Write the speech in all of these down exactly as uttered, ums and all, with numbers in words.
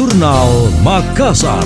Jurnal Makassar.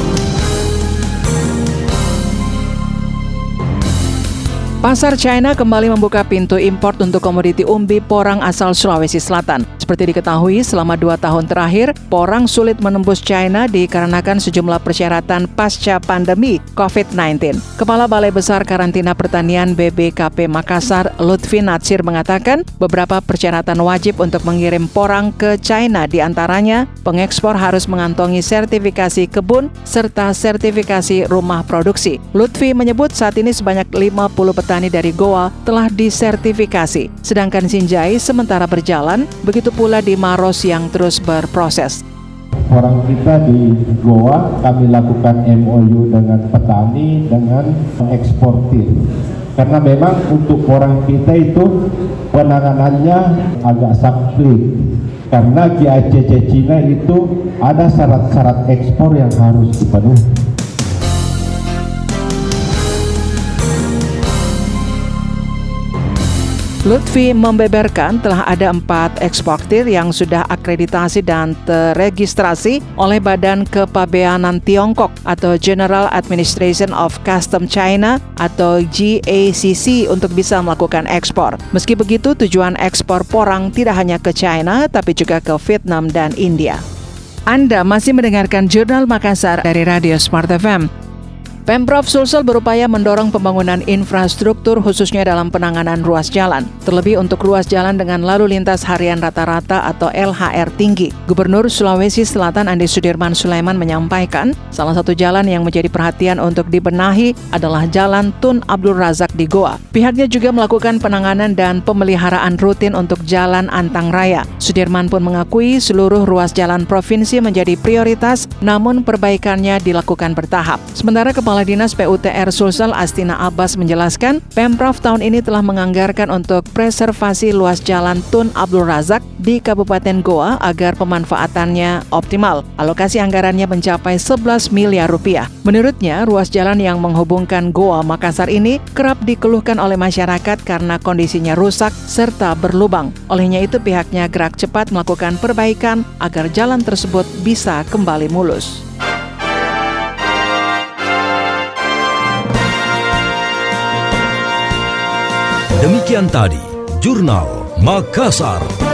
Pasar China kembali membuka pintu impor untuk komoditi umbi porang asal Sulawesi Selatan. Seperti diketahui, selama dua tahun terakhir, porang sulit menembus China dikarenakan sejumlah persyaratan pasca pandemi covid sembilan belas. Kepala Balai Besar Karantina Pertanian B B K P Makassar, Lutfi Natsir mengatakan beberapa persyaratan wajib untuk mengirim porang ke China, diantaranya pengekspor harus mengantongi sertifikasi kebun serta sertifikasi rumah produksi. Lutfi menyebut saat ini sebanyak lima puluh petani dari Goa telah disertifikasi, sedangkan Sinjai sementara berjalan, begitu pula di Maros yang terus berproses. Orang kita di Goa, kami lakukan M O U dengan petani, dengan eksportir. Karena memang untuk orang kita itu penanganannya agak sulit. Karena G I C C Cina itu ada syarat-syarat ekspor yang harus dipenuhi. Lutfi membeberkan telah ada empat eksportir yang sudah akreditasi dan terregistrasi oleh Badan Kepabeanan Tiongkok atau General Administration of Custom China atau G A C C untuk bisa melakukan ekspor. Meski begitu, tujuan ekspor porang tidak hanya ke China tapi juga ke Vietnam dan India. Anda masih mendengarkan Jurnal Makassar dari Radio Smart F M. Pemprov Sulsel berupaya mendorong pembangunan infrastruktur khususnya dalam penanganan ruas jalan, terlebih untuk ruas jalan dengan lalu lintas harian rata-rata atau L H R tinggi. Gubernur Sulawesi Selatan Andi Sudirman Sulaiman menyampaikan, salah satu jalan yang menjadi perhatian untuk dibenahi adalah Jalan Tun Abdul Razak di Goa. Pihaknya juga melakukan penanganan dan pemeliharaan rutin untuk Jalan Antang Raya. Sudirman pun mengakui seluruh ruas jalan provinsi menjadi prioritas, namun perbaikannya dilakukan bertahap. Sementara Kepala Kepala Dinas P U T R Sulsel Astina Abbas menjelaskan, Pemprov tahun ini telah menganggarkan untuk preservasi luas Jalan Tun Abdul Razak di Kabupaten Goa agar pemanfaatannya optimal. Alokasi anggarannya mencapai sebelas miliar rupiah. Menurutnya, ruas jalan yang menghubungkan Goa Makassar ini kerap dikeluhkan oleh masyarakat karena kondisinya rusak serta berlubang. Olehnya itu pihaknya gerak cepat melakukan perbaikan agar jalan tersebut bisa kembali mulus. Demikian tadi Jurnal Makassar.